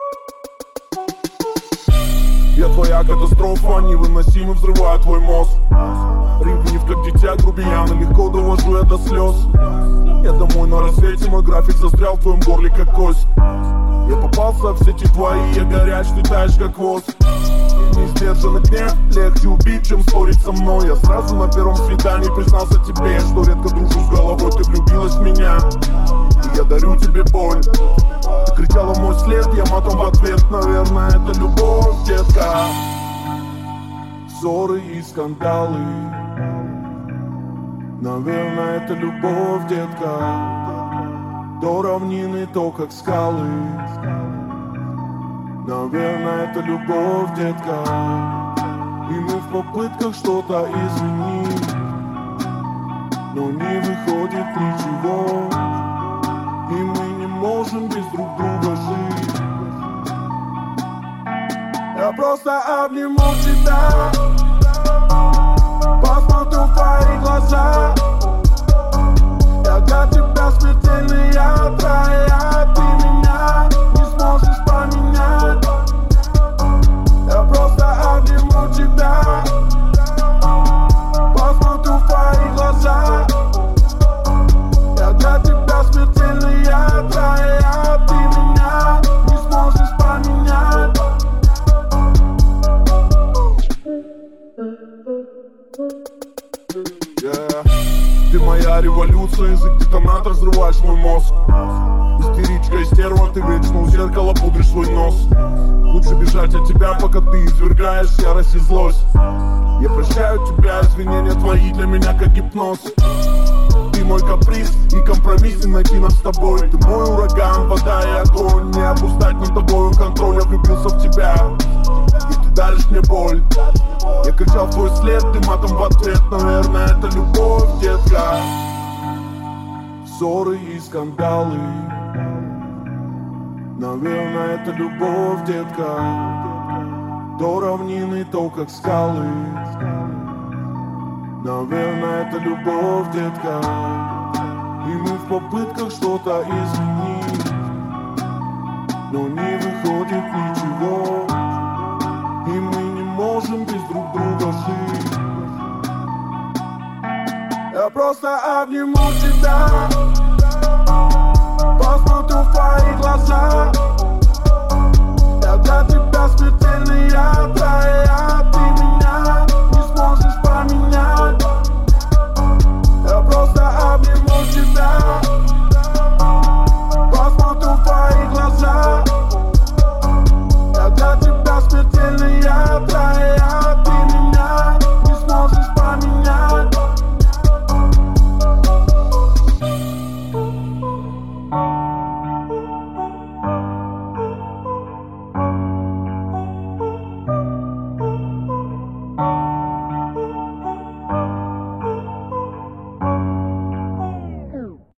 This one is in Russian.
Я твоя катастрофа, невыносимо взрывает твой мозг. Ревнив как дитя, грубиян, и легко довожу я до слез. Я домой на рассвете, мой график застрял в твоем горле как кость. Я попался в сети твои, я горяч, ты таешь как воск. Неиздержанный гнев, легче убить, чем спорить со мной. Я сразу на первом свидании признался тебе, что редко дружу с головой, ты влюбилась в меня. И я дарю тебе боль. Ты кричала в мой след, я матом в ответ. Наверное, это любовь, детка. Ссоры и скандалы. Наверное, это любовь, детка. До равнины, то как скалы. Наверное, это любовь, детка. И мы в попытках что-то изменить, но не выходит ничего. И мы не можем без друг друга жить. Я просто обниму тебя, посмотрю в твои глаза. Я для тебя смертельный отряд, ты меня не сможешь поменять. Я просто обниму тебя, посмотрю в твои глаза. Я для тебя смертельный отряд, ты меня не сможешь поменять. Ты моя революция, язык детонатор, взрываешь мой мозг. Истеричка и стерва, ты вечно у зеркала пудришь свой нос. Лучше бежать от тебя, пока ты извергаешь ярость и злость. Я прощаю тебя, извинения твои для меня как гипноз. Ты мой каприз и компромисс, и найти нам с тобой. Ты мой ураган, вода и огонь, не опускать над тобою контроль. Я влюбился в тебя, и ты даришь мне боль. Я кричал в твой след, ты матом в ответ. Наверное, это любовь, детка. Ссоры и скандалы. Наверное, это любовь, детка. До равнины, то как скалы. Наверное, это любовь, детка. И мы в попытках что-то изменить, но не выходит ничего. И мы не можем без друг друга жить. Я просто обниму тебя, посмотрю в твои глаза. Я для тебя смертельный отряд.